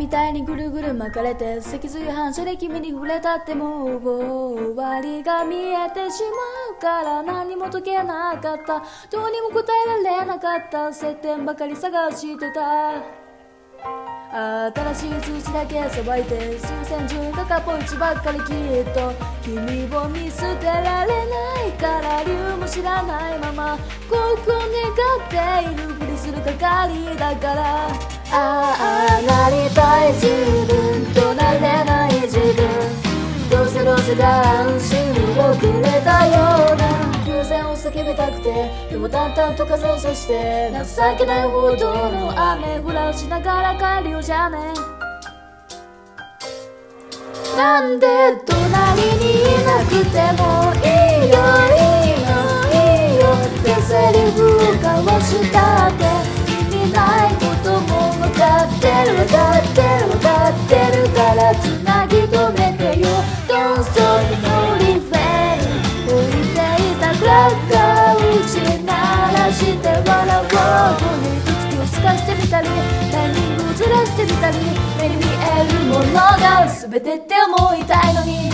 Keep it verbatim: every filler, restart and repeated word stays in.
みたいにぐるぐる巻かれて脊髄反射で君に触れたってもう終わりが見えてしまうから何も解けなかった、どうにも答えられなかった接点ばかり探してた、新しい通知だけさばいて数千順がかポイチばっかりきっと君を見捨てられないから理由も知らないまま幸福を願っているふりする係だから、ああなりたい自分となれない自分、どうせどうせが安心をくれたような偶然を叫びたくてでも淡々と風をさして情けないほどの雨降らしながら帰るよじゃね、なんで隣にいなくてもいいよいいのいいよってセリフを交わしたって意味ないことも分かってる分かってる分かってるからつなぎ止めてよ Don't stop no refrain 置いていたクラッカーを打ち鳴らして笑おうに月を透かしてみたりタイミングをずらしてみたり目に見えるものが全てって思いたいのに